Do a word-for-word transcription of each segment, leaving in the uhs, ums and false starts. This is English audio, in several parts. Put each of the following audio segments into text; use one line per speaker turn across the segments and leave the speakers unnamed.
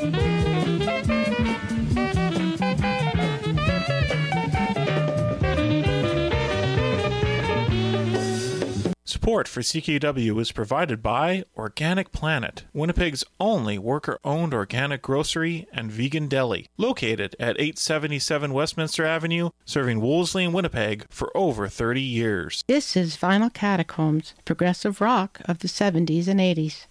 Support for C K W is provided by Organic Planet, Winnipeg's only worker-owned organic grocery and vegan deli, located at eight seventy-seven Westminster Avenue, serving Wolseley and Winnipeg for over thirty years.
This is Vinyl Catacombs, progressive rock of the seventies and eighties.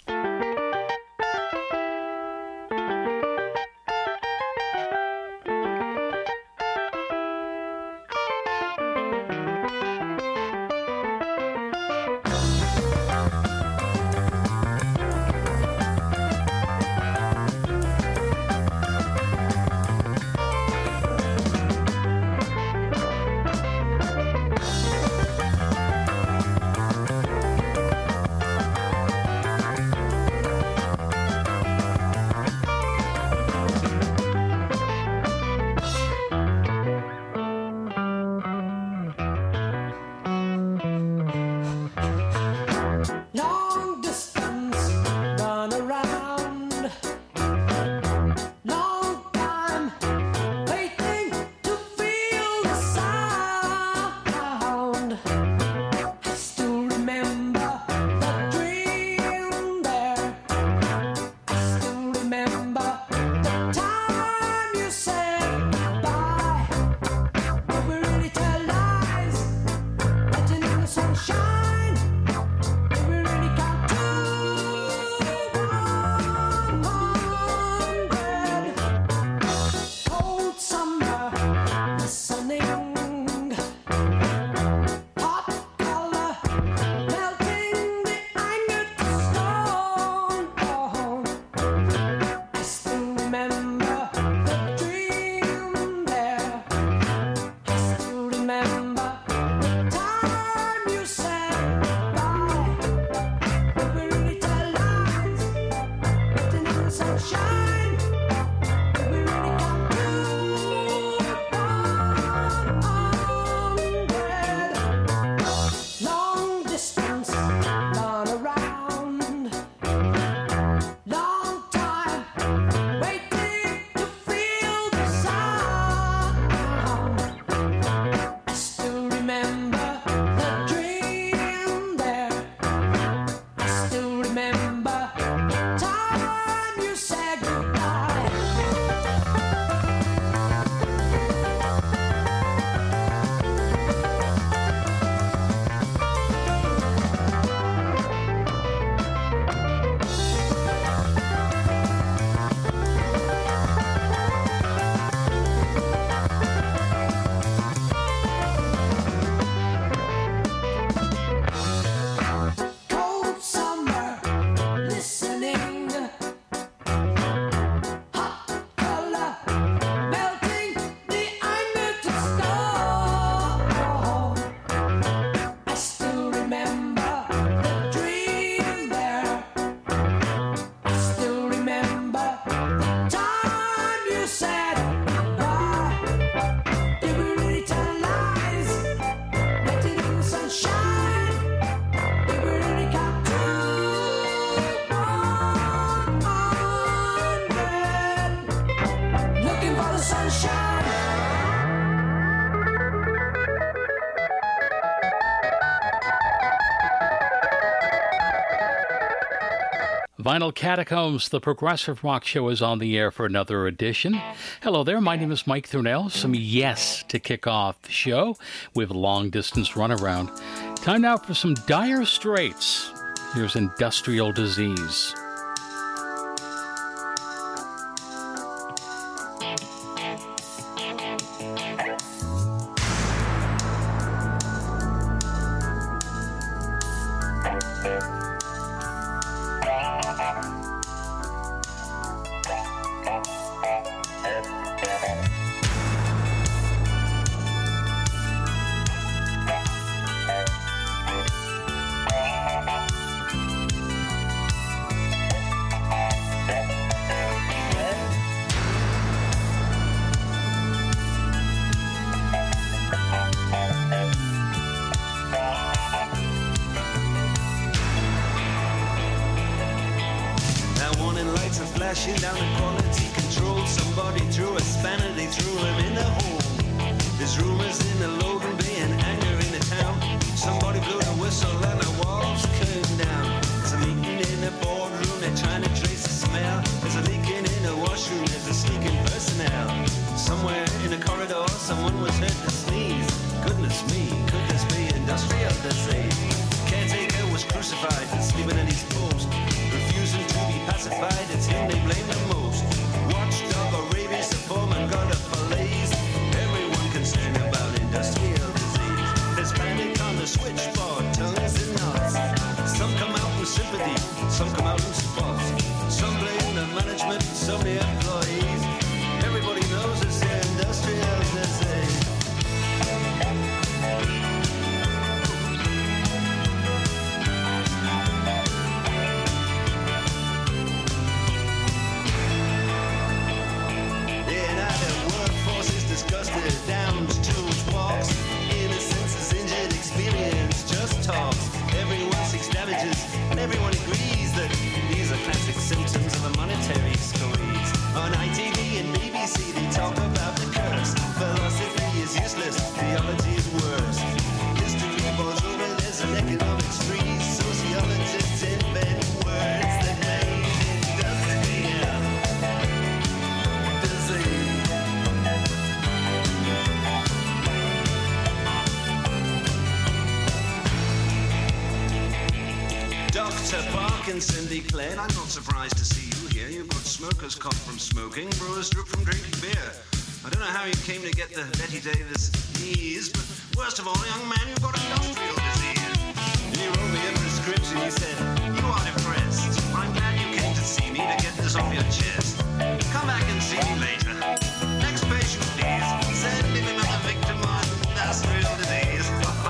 Vinyl Catacombs, the Progressive Rock Show, is on the air for another edition. Hello there, my name is Mike Thurnell. Some yes to kick off the show with Long Distance Runaround. Time now for some Dire Straits. Here's Industrial Disease.
crashing down the quality control. Somebody threw a spanner, they threw him in the hole. There's rumors in the Logan Bay and anger in the town. Somebody blew the whistle and the walls came down. There's a meeting in the boardroom, they're trying to trace the smell. There's a leaking in the washroom, there's a sneaking personnel. Somewhere in the corridor, someone was heard to sneeze. Goodness me, could this be industrial disease? Caretaker was crucified and sleeping in his post. Refusing to be pacified, it's him they blame the most. Watchdog or rabies, the foreman got a fillets. Everyone concerned about industrial disease. There's panic on the switchboard, tongues and knots. Some come out in sympathy, some come out in spots. Some blame the management, some the employees. Everybody knows it's the industrial disease. Disgusted, downs, tools, box. Innocence is injured, experience just talks. Everyone seeks damages, and everyone agrees that these are classic symptoms of a monetary squeeze. On I T V and B B C they talk about the curse. Philosophy is useless, theology is worse. History boils over, there's an economic freeze. Sociologists invent words that made industrial disease. Doctor Parkinson declared, I'm not surprised to see you here. You've got smoker's cough from smoking, brewer's drip from drinking beer. I don't know how you came to get the Betty Davis knees, but worst of all, young man, you've got industrial disease. He wrote me a prescription, he said, you are depressed. I'm glad you came to see me to get this off your chest. Come back and see me later. Next patient, please. Send him another victim of industrial disease.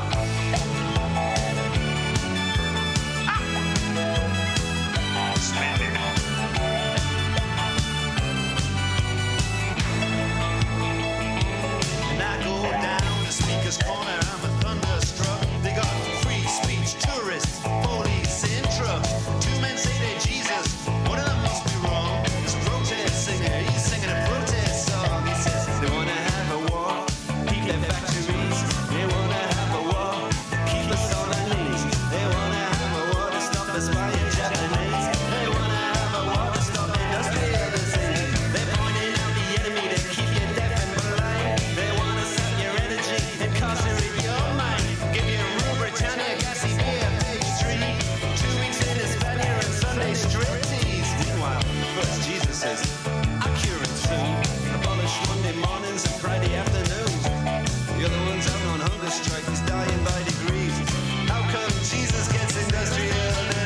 Corner, I'm a thunderstruck. They got free speech, tourists, police in trucks. Two men say they're Jesus, one of them must be wrong. This protest singer, he's singing a protest song. He says they wanna have a war, keep their factories. They wanna have a war, keep us on our knees. They wanna have a war to stop us buying Japanese. They wanna have a war to stop industrial disease. They're pointing out the enemy to keep you deaf and blind. They wanna sap your energy, incarcerate your mind. Give you Rule Britannia, gassy beer, page three. Two weeks in Hispania and Sunday striptease. Meanwhile, first Jesus says, I'm curing soon. Abolish Monday mornings and Friday afternoons. The other one's out on hunger strike, he's dying by degrees. How come Jesus gets industrial disease?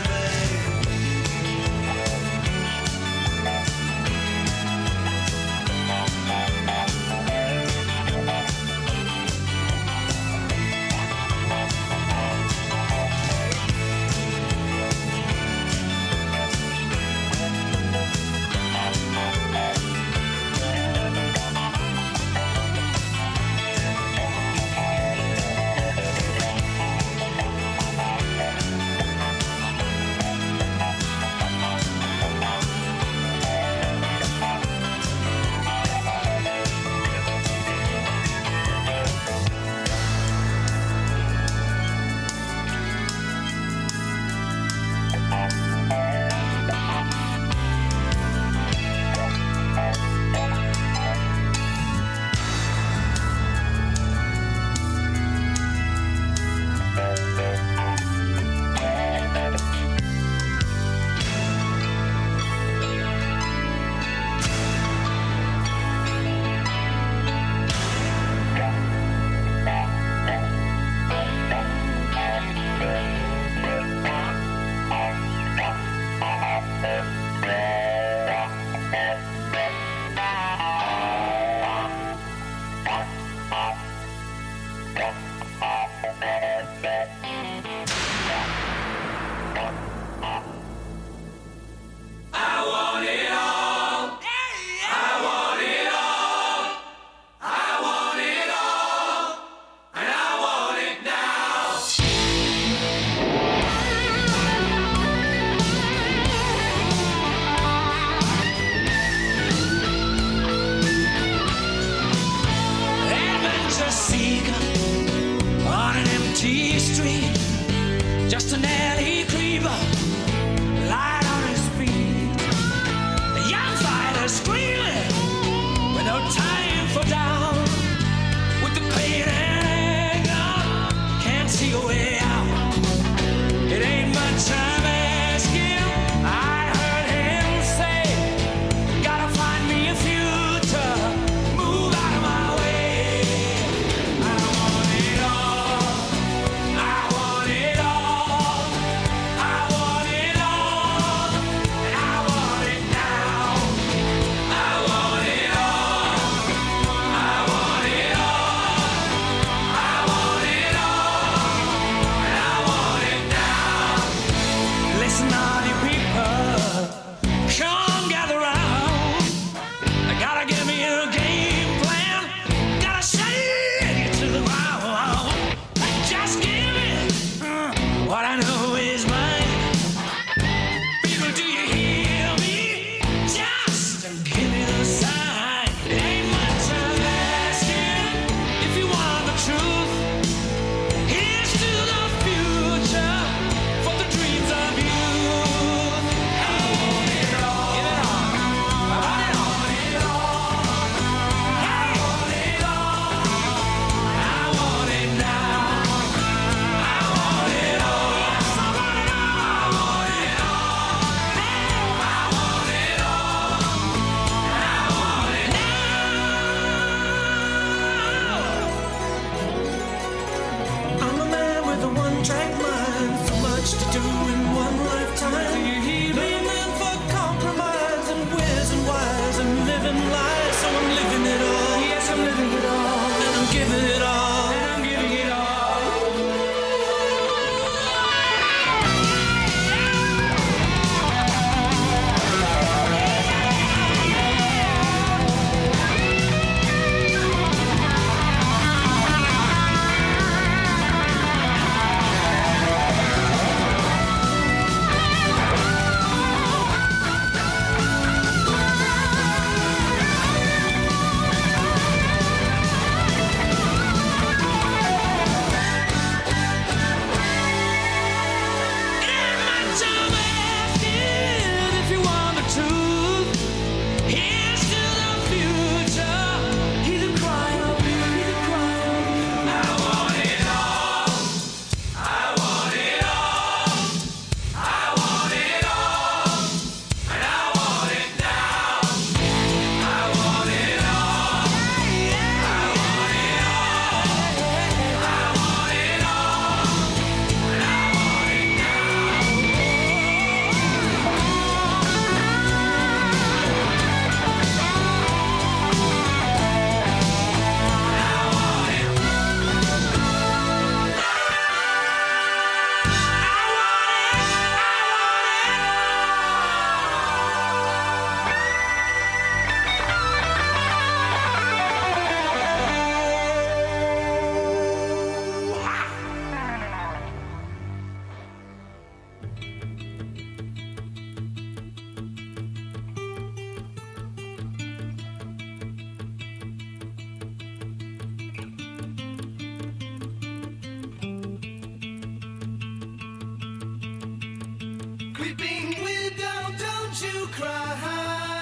Weeping widow, don't you cry.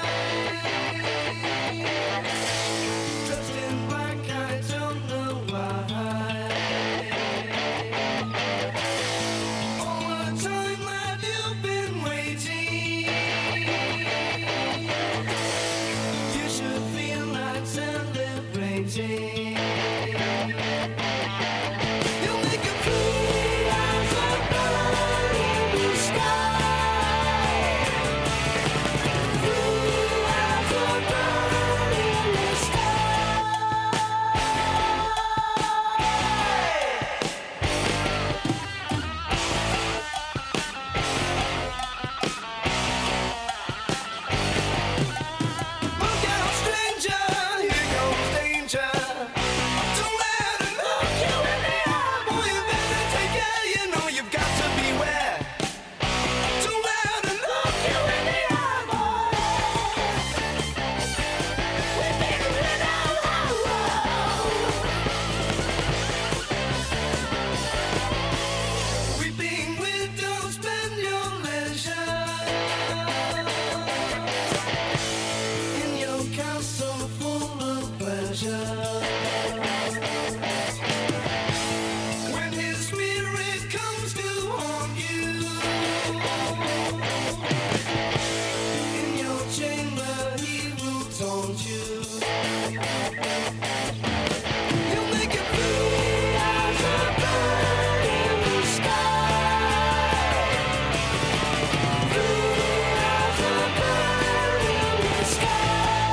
Dressed in black, I don't know why. All the time that you've been waiting, you should feel like celebrating. You'll make a fool out of bird in the sky. Fool out of bird in the sky. Look out, stranger, here goes danger. Don't let it look you in the eye. Boy, you better take care, you know you've got to beware. Don't let it look you in the eye, boy. We've been without Weeping widows, spend your leisure in your castle full of pleasure. When his spirit comes to haunt you, in your chamber he will taunt you. You'll make a fool out of bird in the sky. Fool out of bird in the sky.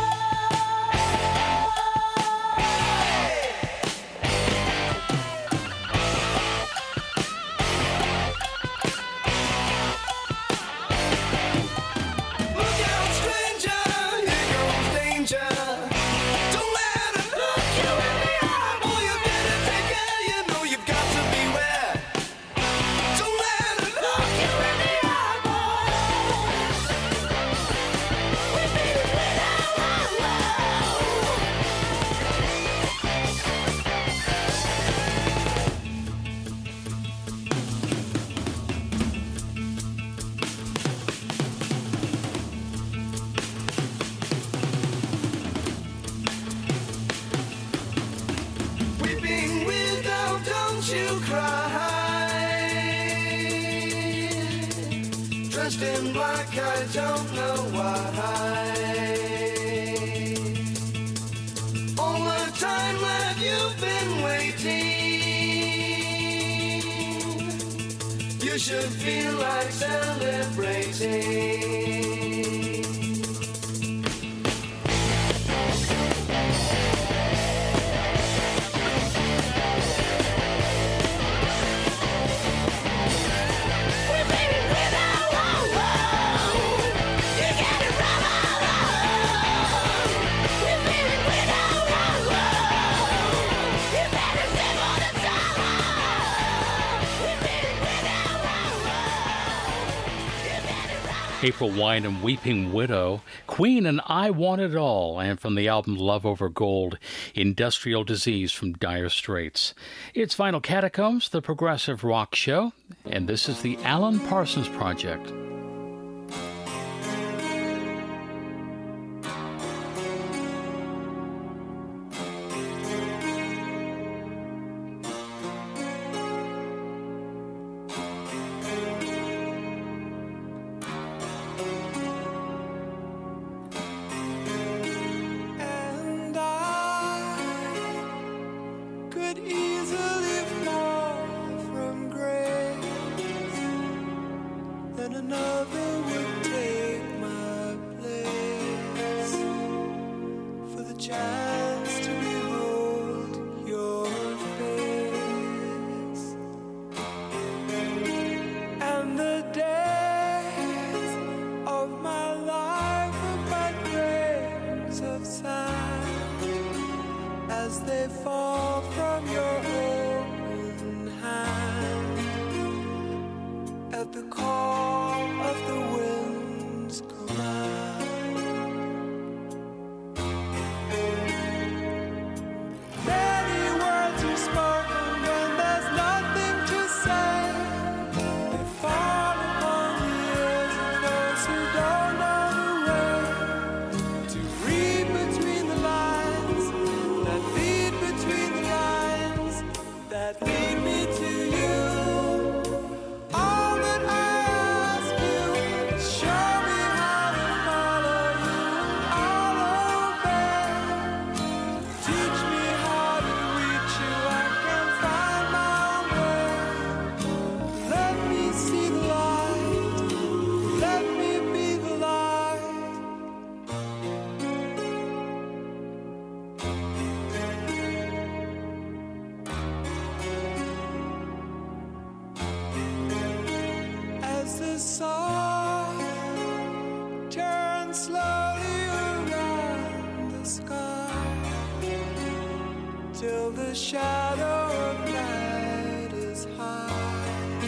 Look out, stranger, here goes danger. Don't let it look you in the eye. Boy, you better take care, you know you've got to beware. Don't let it look you in the eye, boy. We've been without Weeping widow, don't you cry. Dressed in black, I don't know why. All the time that you've been waiting, you should feel like celebrating.
April Wine and Weeping Widow, Queen and I Want It All, and from the album Love Over Gold, Industrial Disease from Dire Straits. It's Vinyl Catacombs, the progressive rock show, and this is the Alan Parsons Project.
And I could easily fall from grace, then another would take my place, for the chance to behold your face. And the days of my life are but grains of sand as they fall from your open hand at the call of the wind's command. Many words are spoken when there's nothing to say. They fall upon the till the shadow of night is high.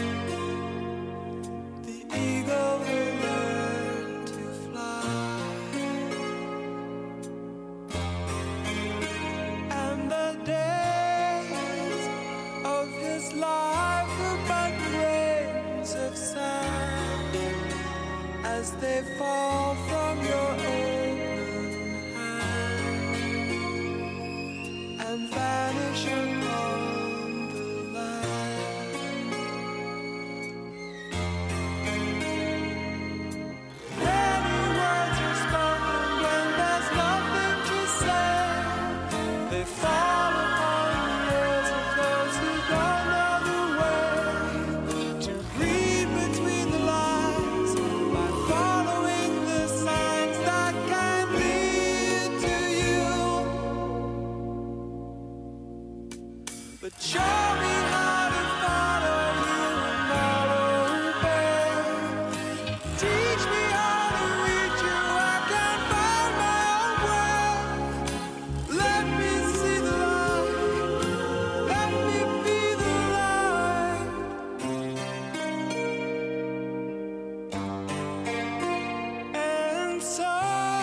The eagle will learn to fly, and the days of his life are but grains of sand as they fall from your open hand and vanish upon the land. Many words are spoken when there's nothing to say. They fall upon the ears of those who don't know the way to read between the lines by following the signs that can lead to you. But show me how to follow you and not obey. Teach me how to reach you, I can find my own way. Let me see the light, let me be the light. And so,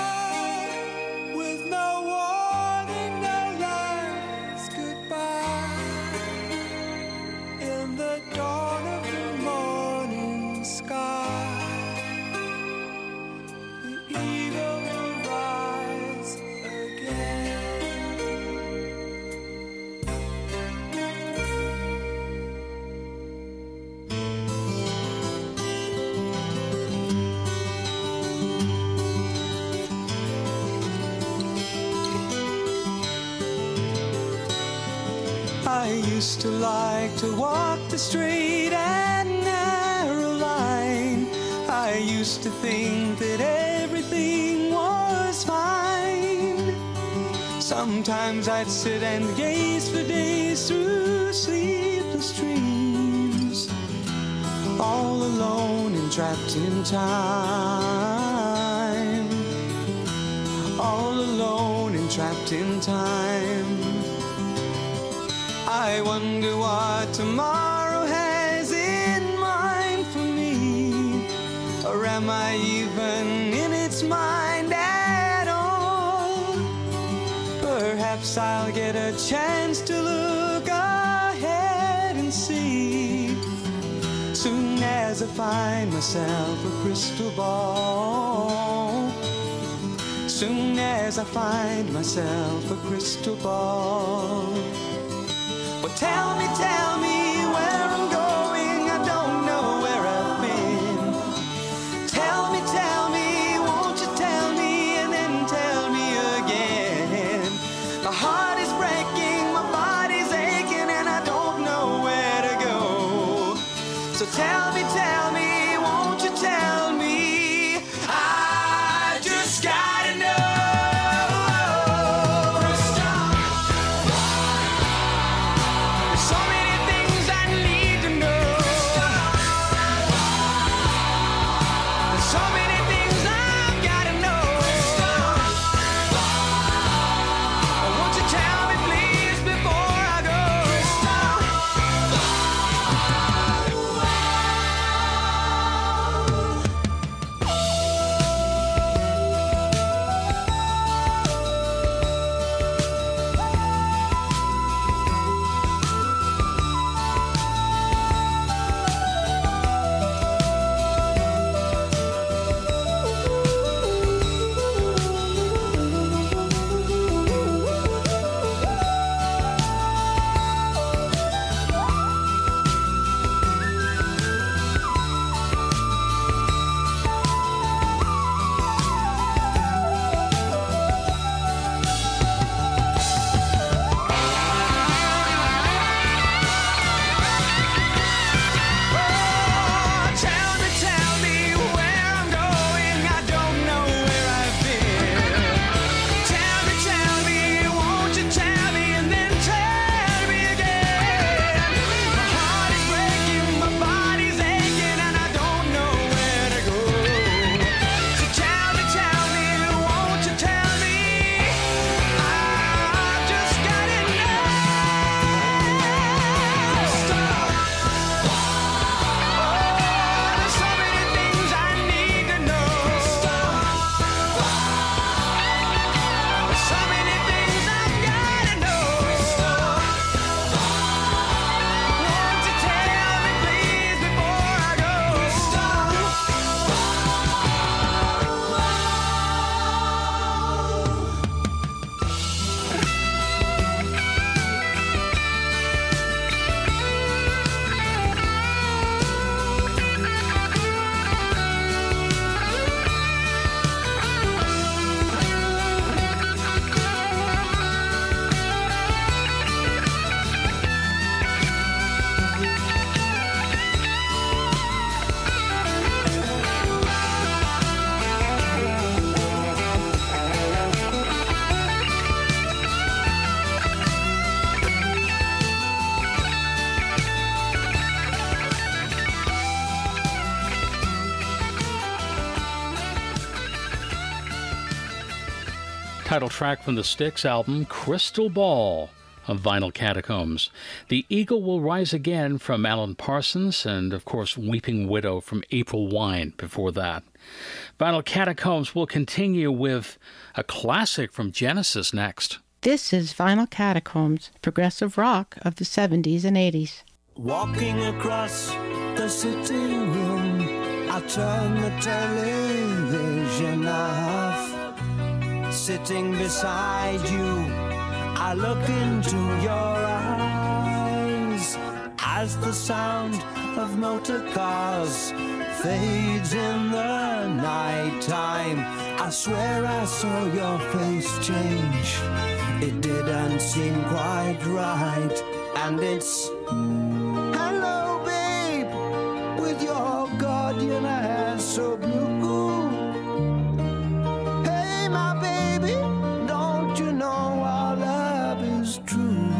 with no warning, no last goodbye, in the dawn of the morning sky, the eagle will rise again. I used to like to walk the straight and narrow line. I used to think that everything was fine. Sometimes I'd sit and gaze for days through sleepless dreams, all alone and trapped in time, all alone and trapped in time. I wonder what tomorrow has in mind for me, or am I even in its mind at all? Perhaps I'll get a chance to look ahead and see, soon as I find myself a crystal ball, soon as I find myself a crystal ball. Well, tell me, tell me where I'm going. I don't know where I've been. Tell me, tell me, won't you tell me and then tell me again. My heart is breaking, my body's aching, and I don't know where to go. So tell me, tell me, won't you tell me? I just gotta know. So many things
Title track from the Styx album, Crystal Ball, of Vinyl Catacombs. The Eagle Will Rise Again from Alan Parsons, and of course Weeping Widow from April Wine before that. Vinyl Catacombs will continue with a classic from Genesis next.
This is Vinyl Catacombs, progressive rock of the seventies and eighties.
Walking across the sitting room, I turn the television off. Sitting beside you, I look into your eyes as the sound of motor cars fades in the night time. I swear I saw your face change. It didn't seem quite right. And it's hello, babe, with your guardian eyes so blue. Hey, my baby, don't you know our love is true?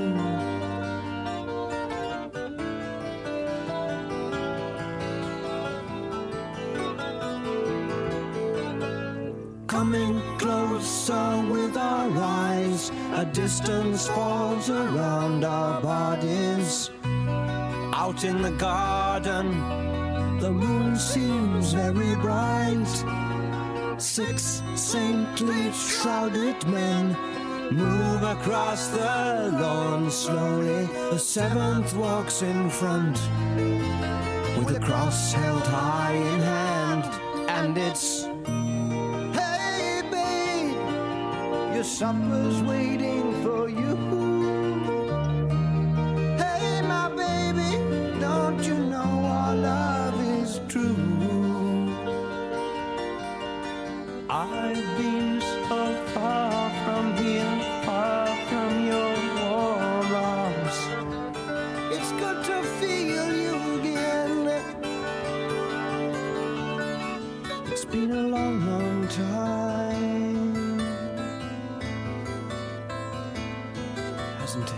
Coming closer with our eyes, a distance falls around our bodies. Out in the garden, the moon seems very bright. Six saintly shrouded men move across the lawn slowly. The seventh walks in front with a cross held high in hand. And it's, hey babe, your supper's waiting for you. Hey my baby, don't you know our love is true? I've been so far from here, far from your warm arms. It's good to feel you again. It's been a long, long time, hasn't it?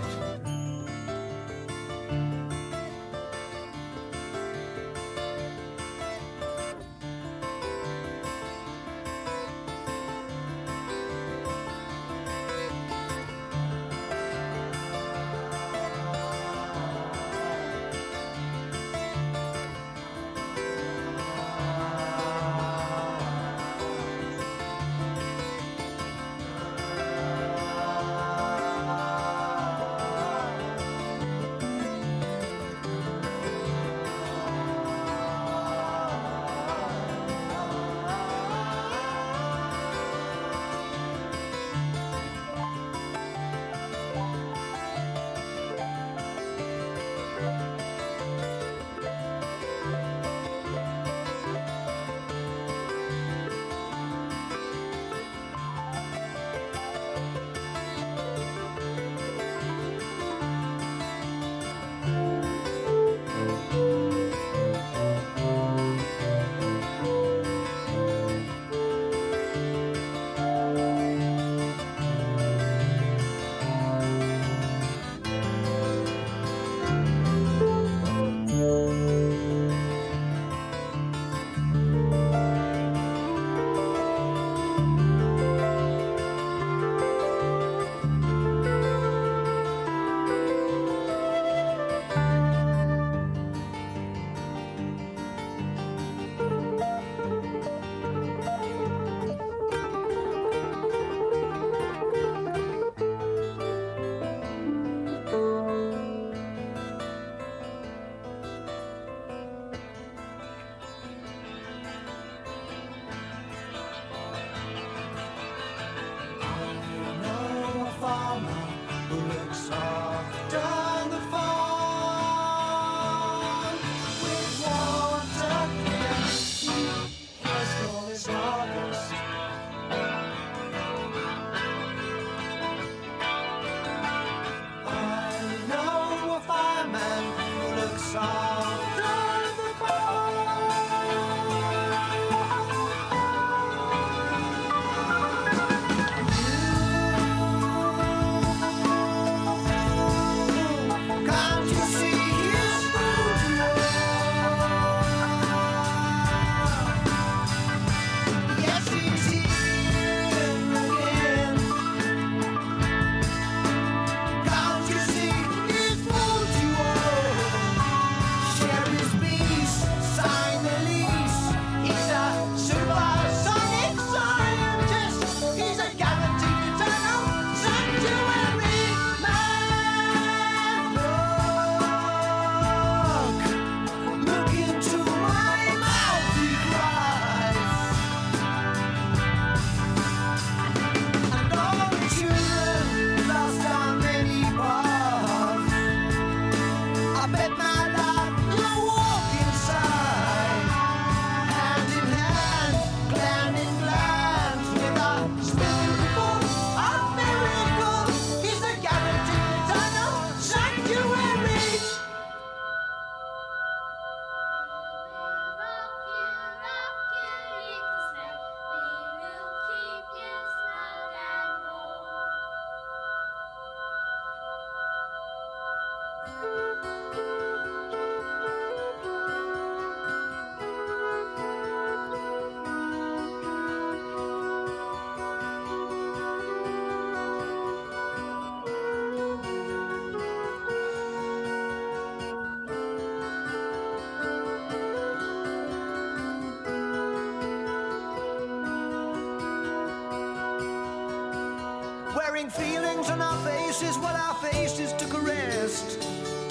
wearing feelings on our faces while our faces took a rest.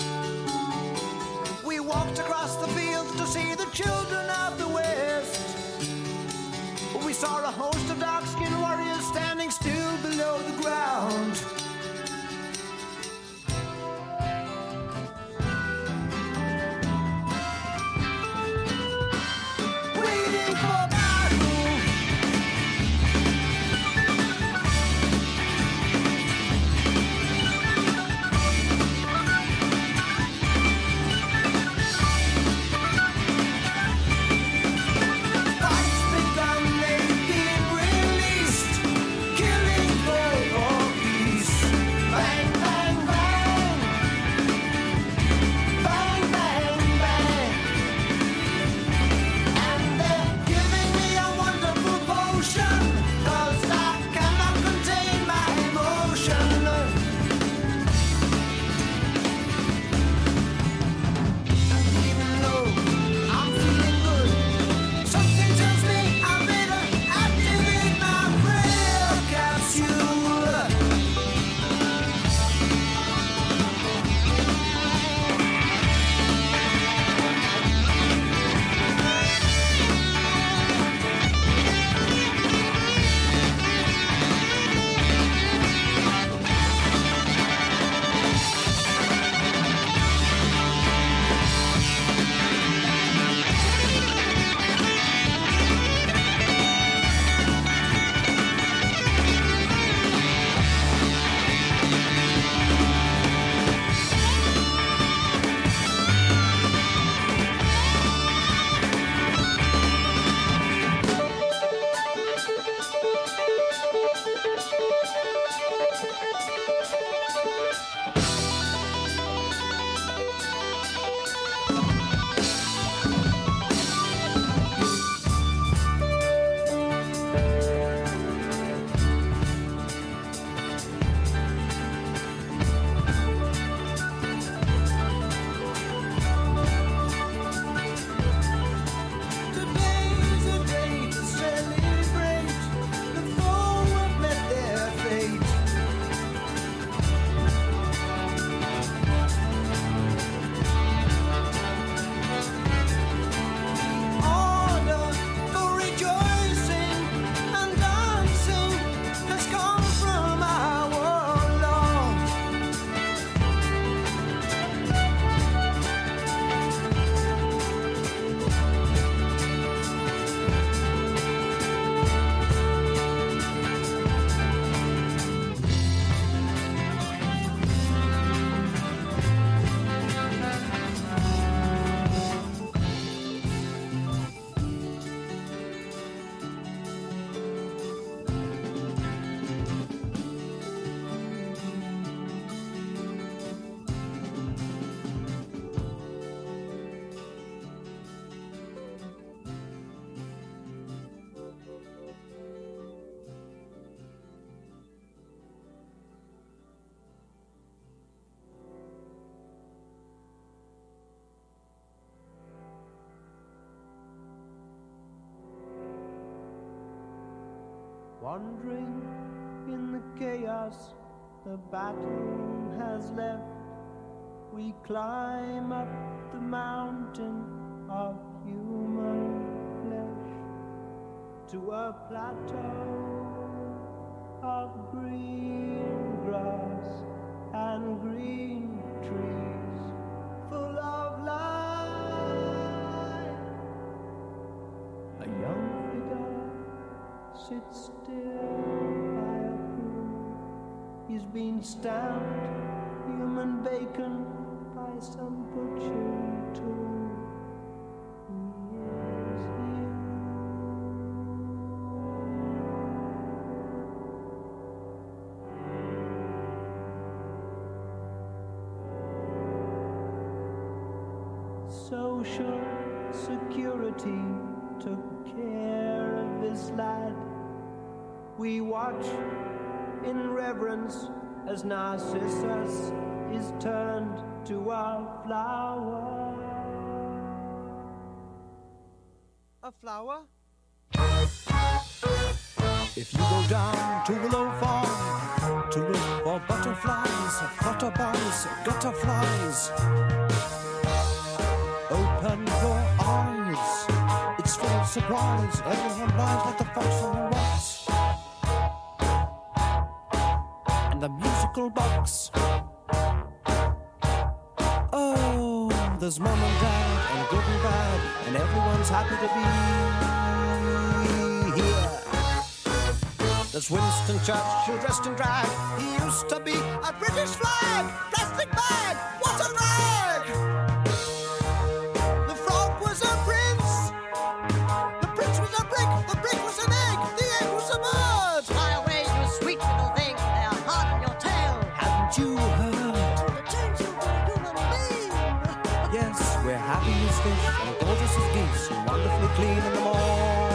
We walked across the fields to see the children of the West. We saw a host of dark-skinned warriors standing still below the ground. Waiting for battle. Fights begun, they've been released, killing for for peace. Bang, bang, bang. Bang, bang, bang. And they're giving me a wonderful potion, 'cause I cannot contain my emotion. And even though I'm feeling good, something tells me I better activate my prayer capsule. Today's a day to celebrate. The foe have met their fate. Order for rejoicing and dancing has come from our warlord. Wandering in the chaos the battle has left, we climb up the mountain of human flesh to a plateau of green grass and green trees full of life. A young figure sits still by a pool. He's been stamped human bacon by some butchering tool. He is you. Social security took care of this lad. We watch in reverence as Narcissus is turned to a flower. A flower? If you go down to Willow Farm
to look for butterflies, flutterbugs, gutterflies. Open your eyes, it's full of surprise. Everyone lies like the fox on the rocks. And the musical box. Oh, there's mom and dad, and good and bad, and everyone's happy to be here. There's Winston Churchill dressed in drag. He used to be a British flag. Plastic bag, what a rag! The frog was a prince. The prince was a brick. The brick was an egg. The egg was a bird.
Fly away, you sweet little thing. They are hard on your tail.
Haven't you heard?
The change you to a human being.
Yes, we're happy as fish and gorgeous as geese and wonderfully clean in the morning.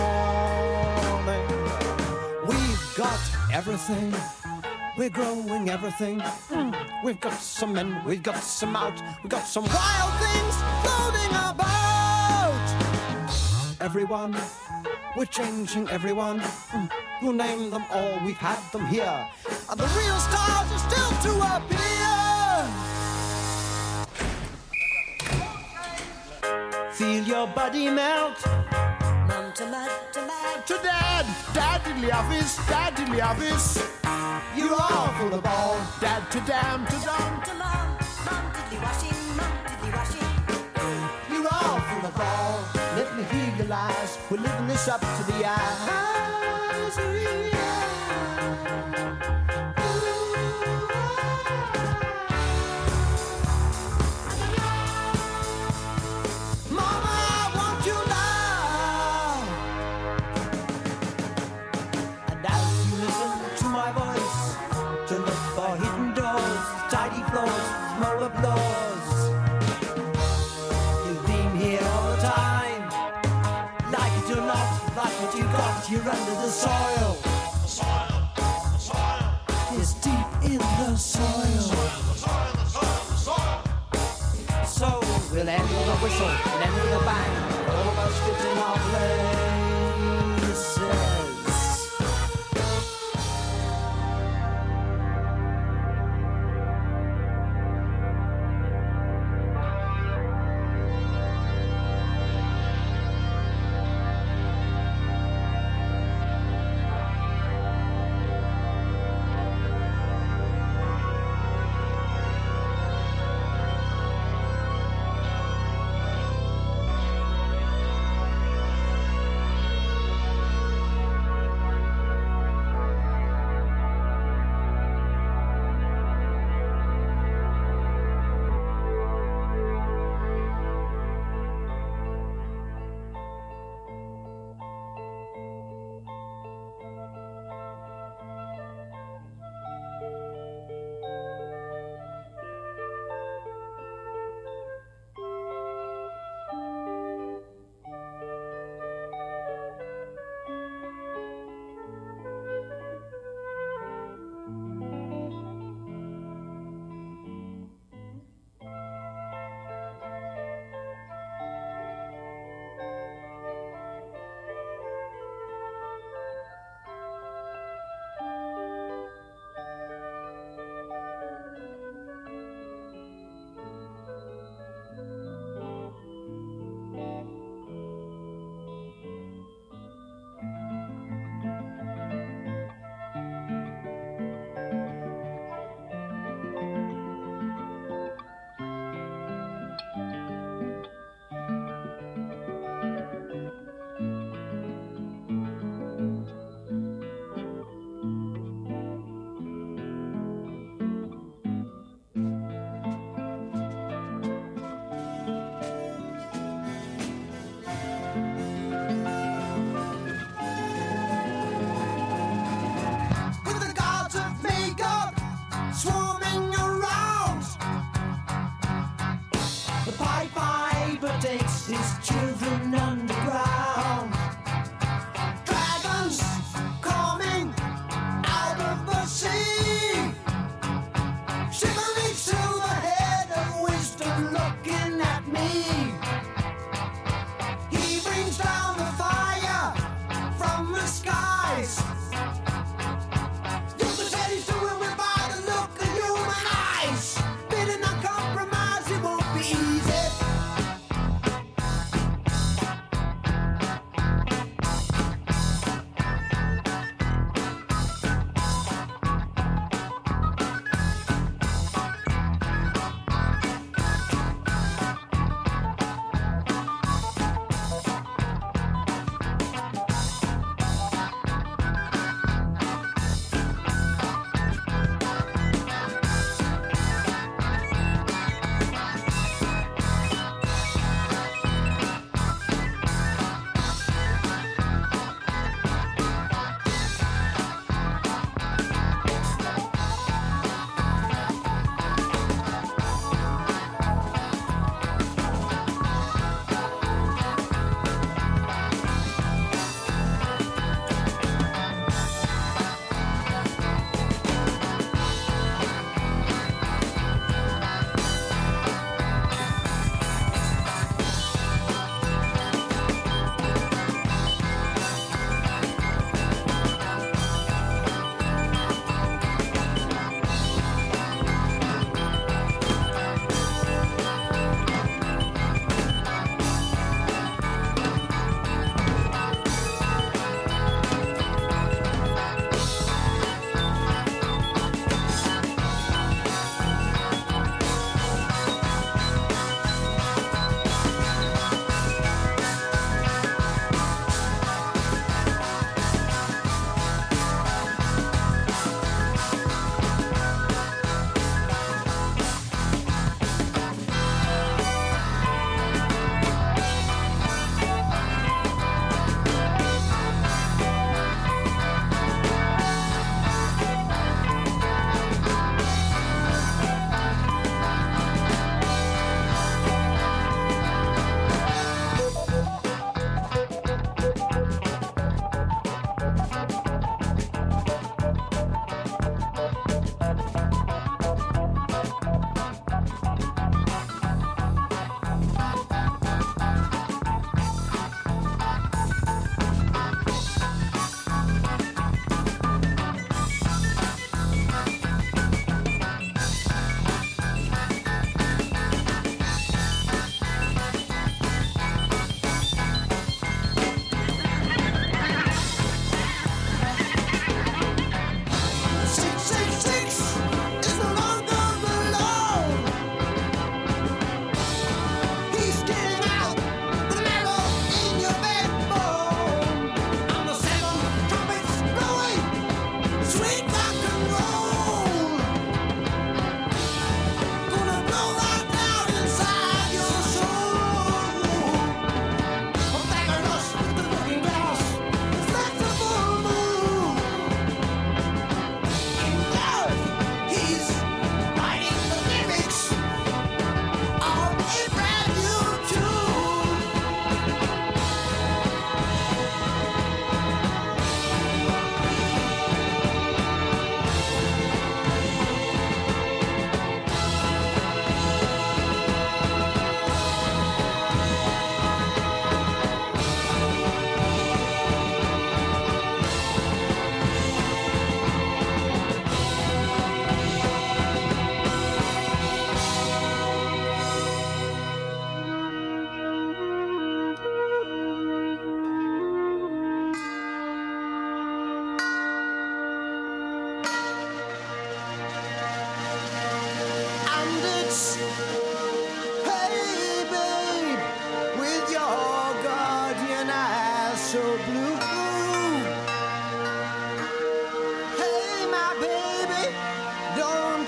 We've got everything. We're growing everything. Mm. We've got some in, we've got some out. We've got some wild things floating about. Everyone, we're changing everyone. Mm. We'll name them all, we've had them here. And the real stars are still to appear. Feel your body melt.
Mum to mud to mad.
To dad, dad diddly office, dad diddly office. You're all full of ball, dad to damn to dumb.
To mum, mum diddly washing, mum diddly washing.
You're all full of ball, let me hear your lies. We're living this up to the eyes. Mama, won't you love? And as you listen to my voice, to look for hidden doors, tidy floors, small applause. You've been here all the time. Like it or not, like what you got, you're under the soil.
The soil, the soil,
It's deep in the soil.
the soil, the soil, the soil.
So we'll end with a whistle and end with a bang. All of us fit in our places.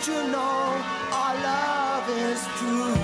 Don't you know our love is true?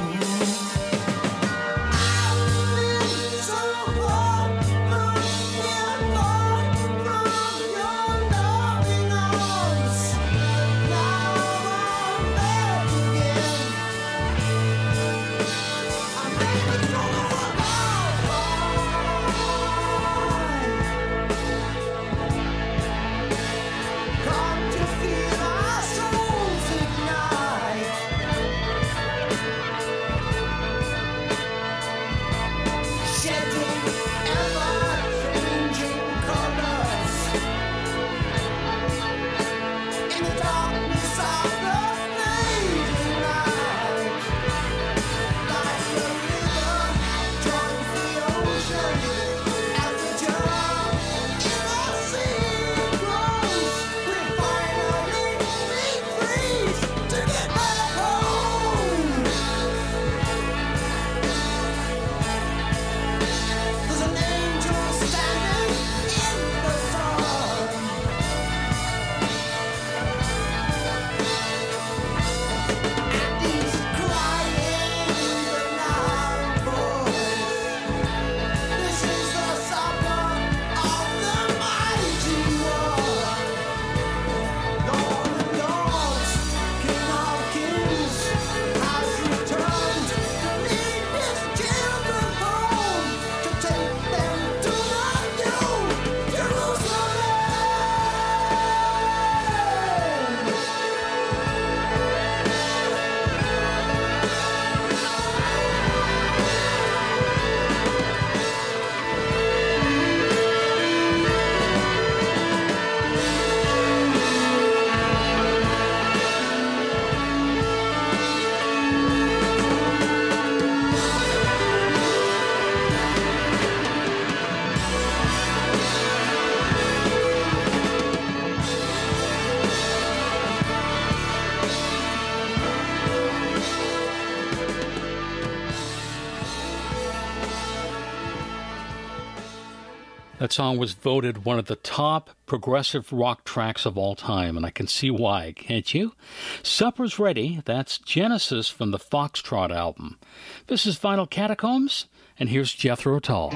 That song was voted one of the top progressive rock tracks of all time, and I can see why, can't you? Supper's Ready, that's Genesis from the Foxtrot album. This is Vinyl Catacombs, and here's Jethro Tull.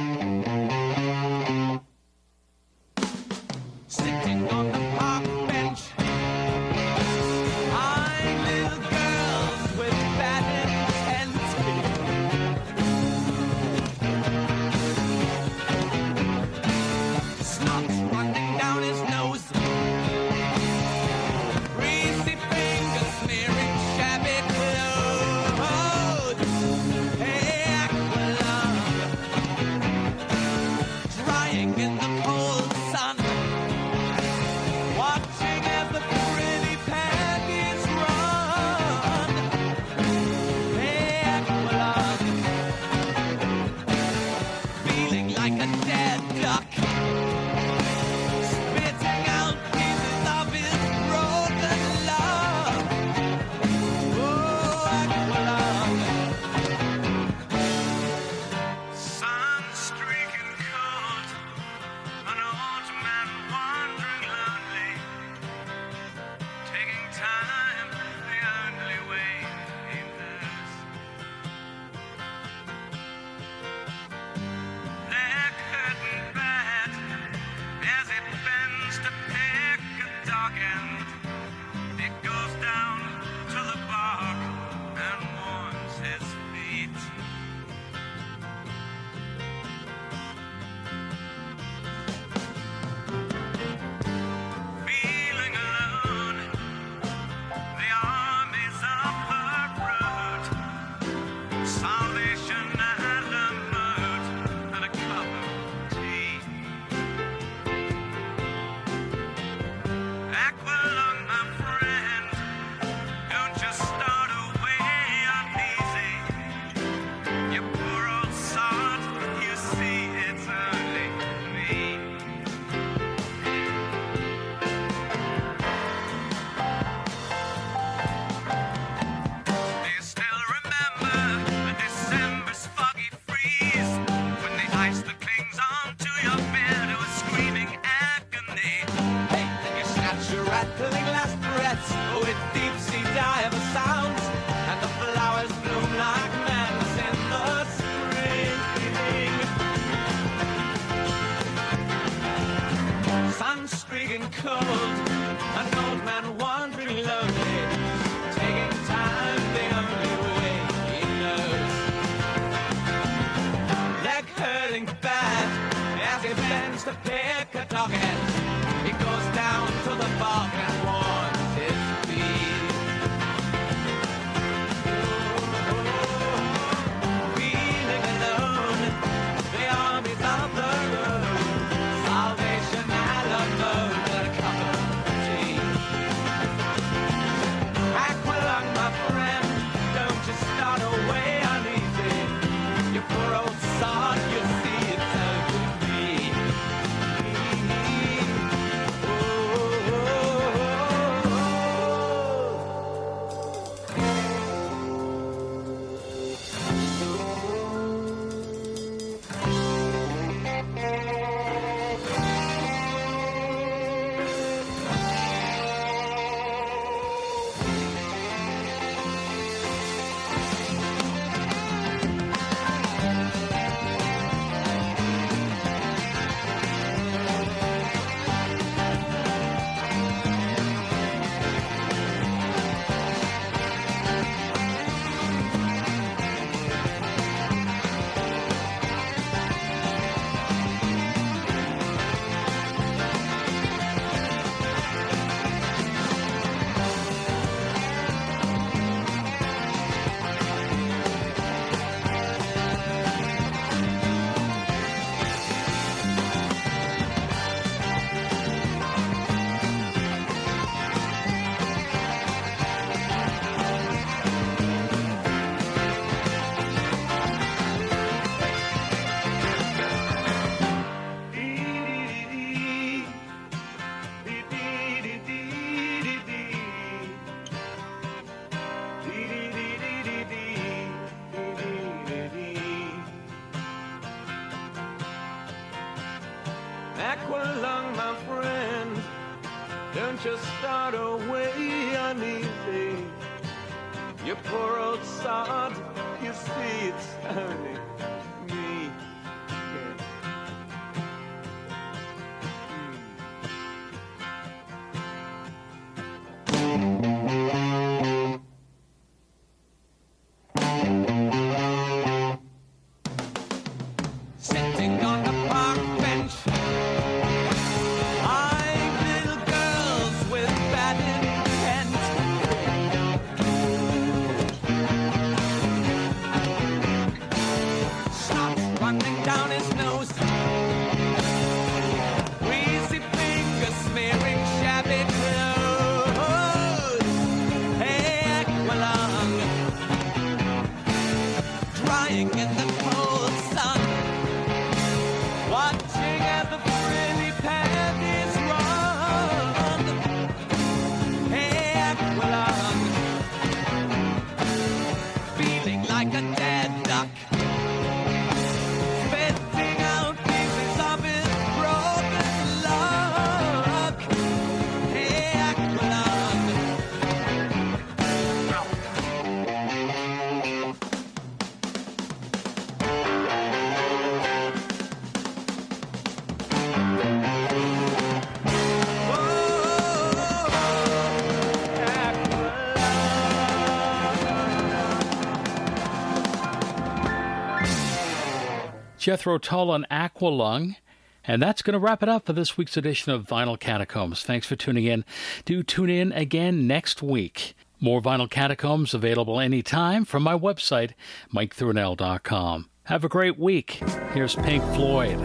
Sitting on the park bench, eyeing little girls with bad intent. Snot running down his nose, greasy fingers smearing shabby clothes. Hey, Aqualung,
just start away uneasy. You poor old sod, you see it's hurting me. Yeah. Sitting on the park bench, eyeing little girls with bad intent. Snot running down his nose, greasy fingers smearing shabby clothes. Hey, Aqualung, drying in the cold sun, watching as the frilly panties run. Hey, Aqualung, feeling like a dead duck, spitting out pieces of his broken luck. Hey, Aqualung.
Jethro Tull and Aqualung. And that's going to wrap it up for this week's edition of Vinyl Catacombs. Thanks for tuning in. Do tune in again next week. More Vinyl Catacombs available anytime from my website, mike thornell dot com. Have a great week. Here's Pink Floyd.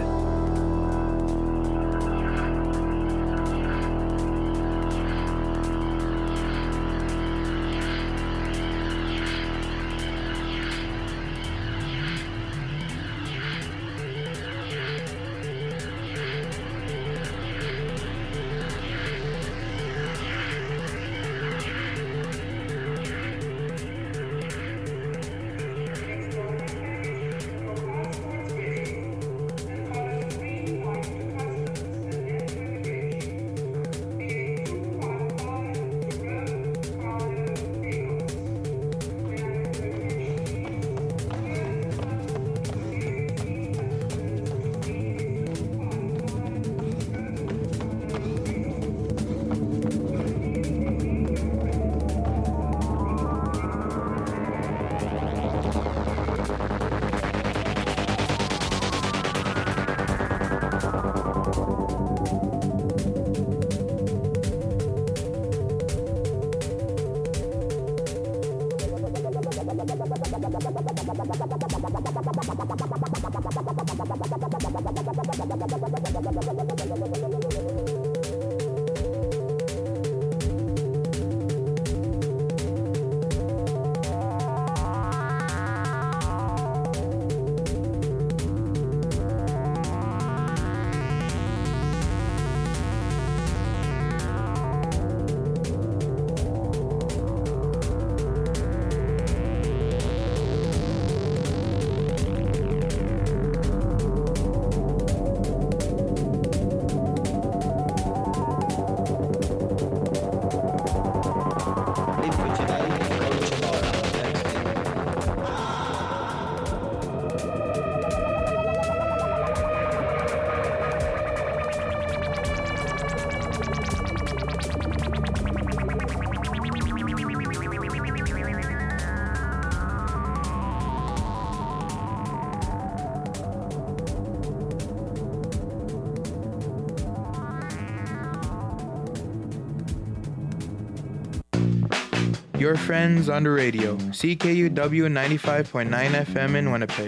Your friends on the radio, C K U W ninety-five point nine F M in Winnipeg.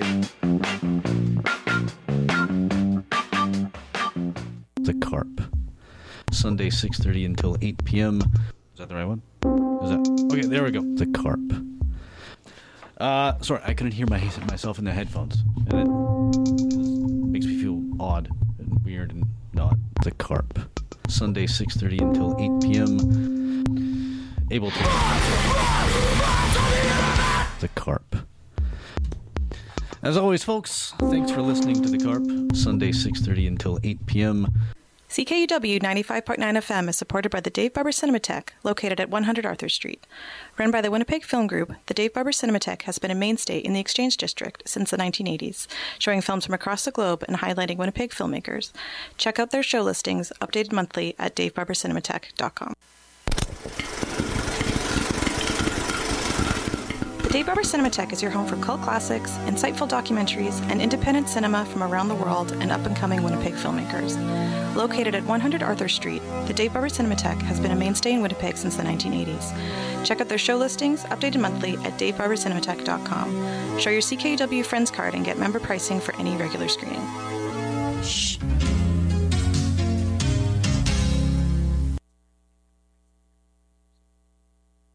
The Carp. Sunday, six thirty until eight p.m. Is that the right one? Is that okay? There we go. The Carp. Uh, sorry, I couldn't hear my, myself in the headphones, and it makes me feel odd and weird and not. The Carp. Sunday, six thirty until eight p.m. Able to. The Carp. As always, folks, thanks for listening to The Carp. Sunday, six thirty until eight p.m.
C K U W ninety-five point nine F M is supported by the Dave Barber Cinematheque, located at one hundred Arthur Street. Run by the Winnipeg Film Group, the Dave Barber Cinematheque has been a mainstay in the Exchange District since the nineteen eighties, showing films from across the globe and highlighting Winnipeg filmmakers. Check out their show listings, updated monthly, at dave barber cinematheque dot com. The Dave Barber Cinematheque is your home for cult classics, insightful documentaries, and independent cinema from around the world and up-and-coming Winnipeg filmmakers. Located at one hundred Arthur Street, the Dave Barber Cinematheque has been a mainstay in Winnipeg since the nineteen eighties. Check out their show listings, updated monthly, at dave barber cinematheque dot com. Show your C K U W Friends card and get member pricing for any regular screening.